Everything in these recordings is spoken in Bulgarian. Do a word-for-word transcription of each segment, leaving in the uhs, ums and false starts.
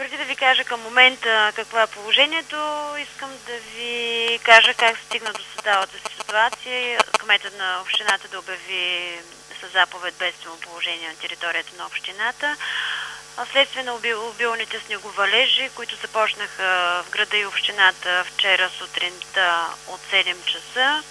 преди да ви кажа към момента какво е положението, искам да ви кажа как се стигна до създалата си ситуация. Кметът на общината да обяви със заповед бедствено положение на територията на общината. Вследствие на обилните снеговалежи, които започнаха в града и общината вчера сутринта от седем часа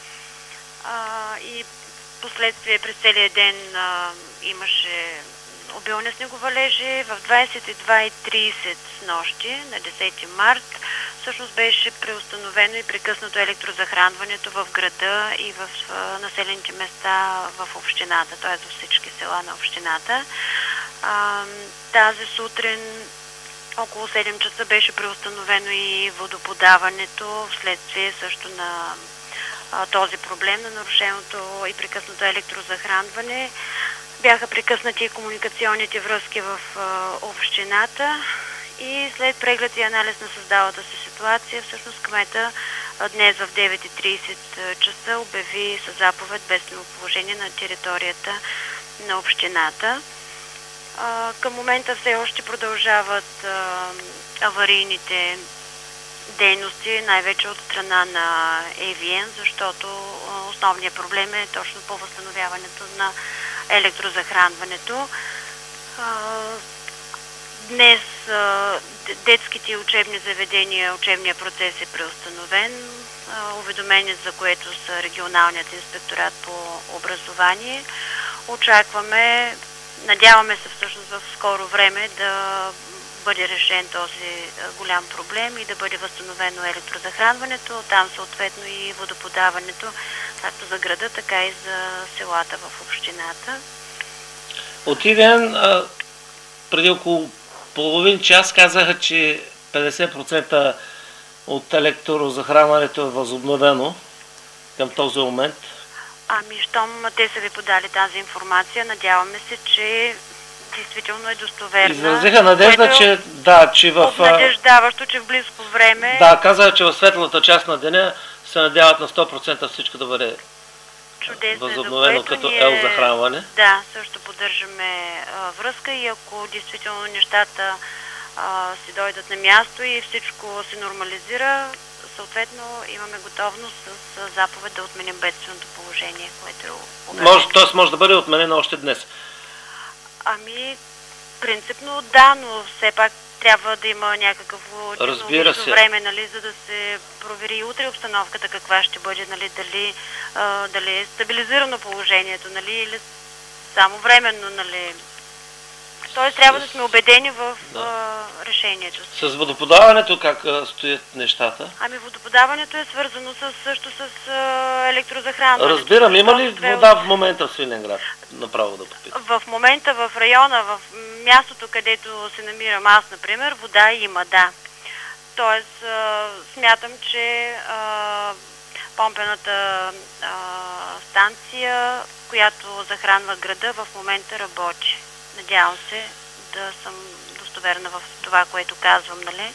и последствие през целия ден а, имаше обилни снеговалежи. В двадесет и два и тридесет с нощи на десети март всъщност беше преустановено и прекъснато електрозахранването в града и в а, населените места в общината, т.е. във всички села на общината. А, тази сутрин около седем часа беше преустановено и водоподаването вследствие също на а, този проблем, на нарушеното и прекъснато електрозахранване. Бяха прекъснати и комуникационните връзки в а, общината и след преглед и анализ на създалата се ситуация, всъщност кмета а, днес в девет и тридесет часа обяви със заповед бедствено положение на територията на общината. А, към момента все още продължават а, аварийните дейности, най-вече от страна на Ей Ви Ен, защото а, основният проблем е точно по възстановяването на електрозахранването. А, днес а, детските учебни заведения, учебният процес е преустановен, а, уведомени за което са регионалният инспекторат по образование. Очакваме, надяваме се всъщност в скоро време да бъде решен този голям проблем и да бъде възстановено електрозахранването, там съответно и водоподаването, както за града, така и за селата в общината. От Ей Ви Ен преди около половин час казаха, че петдесет процента от електрозахранването е възобновено към този момент. Ами, щом те са ви подали тази информация, надяваме се, че действително е достоверна. Изразиха надежда, че да, че в... Обнадеждаващо, че в близко време... Да, казаха, че в светлата част на деня се надяват на сто процента всичко да бъде чудесно, възобновено като ние, ел захранване. Да, също поддържаме а, връзка и ако действително нещата а, си дойдат на място и всичко се нормализира, съответно имаме готовност с, с заповед да отменим бедственото положение, което е обявено. Може, т.е. може да бъде отменено още днес. Ами, принципно да, но все пак трябва да има някакво технологично време, нали, за да се провери и утре обстановката каква ще бъде, нали, дали, а, дали е стабилизирано положението, нали, или само временно, нали. Тоест трябва да сме убедени в да. а, решението. С водоподаването как а, стоят нещата? Ами водоподаването е свързано с, също с а, електрозахранването. Разбирам, има ли вода в момента в Свиленград? Направо да попитам. В момента в района, в мястото, където се намирам аз, например, вода има, да. Тоест, а, смятам, че а, помпената а, станция, която захранва града, в момента работи. Надявам се да съм достоверна в това, което казвам, нали?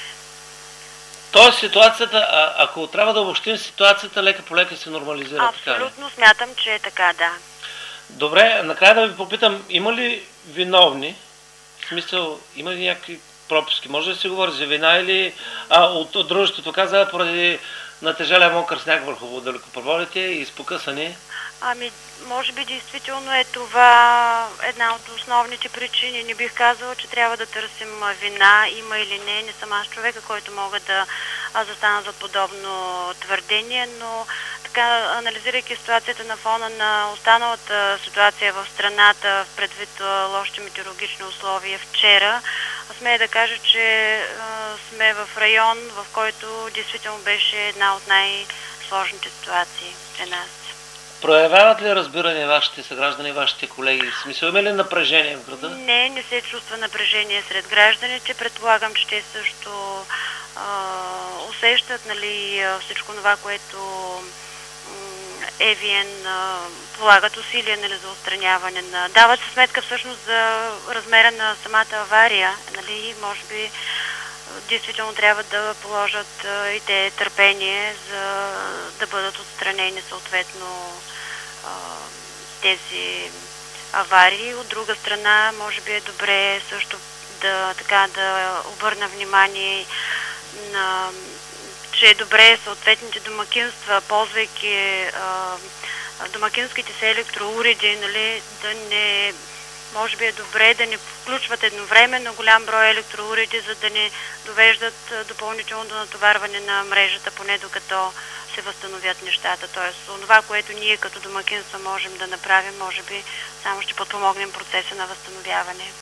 Тоест ситуацията, а, ако трябва да обобщим ситуацията, лека по лека се нормализира. Абсолютно така, смятам, че е така, да. Добре, накрая да ви попитам, има ли виновни? В смисъл, има ли някакви пропуски? Може да се говори за вина или а, от, от дружеството каза поради натежалия мокър сняг върху далекопроводите и изпокъсани? Ами, може би действително е това една от основните причини. Не бих казала, че трябва да търсим вина, има или не. Не съм аз човека, който мога да застана за подобно твърдение, но така, анализирайки ситуацията на фона на останалата ситуация в страната, предвид лошите метеорологични условия вчера, смея да кажа, че а, сме в район, в който действително беше една от най-сложните ситуации при нас. Проявяват ли разбиране вашите съграждани, вашите колеги? В смисъл, има ли напрежение в града? Не, не се чувства напрежение сред гражданите. Предполагам, че те също а, усещат, нали, всичко това, което Ей Ви Ен а, полагат усилия, нали, за отстраняване на... Дават се сметка всъщност за размера на самата авария, нали, може би действително трябва да положат а, и те търпение, за да бъдат отстранени съответно а, тези аварии. От друга страна, може би е добре също да, така, да обърна внимание на, че е добре съответните домакинства, ползвайки а, домакинските си електроуреди, нали, да не, може би е добре да не включват едновременно голям брой електроуреди, за да не довеждат допълнително до натоварване на мрежата, поне докато се възстановят нещата. Тоест, това, което ние като домакинства можем да направим, може би само ще подпомогнем процеса на възстановяване.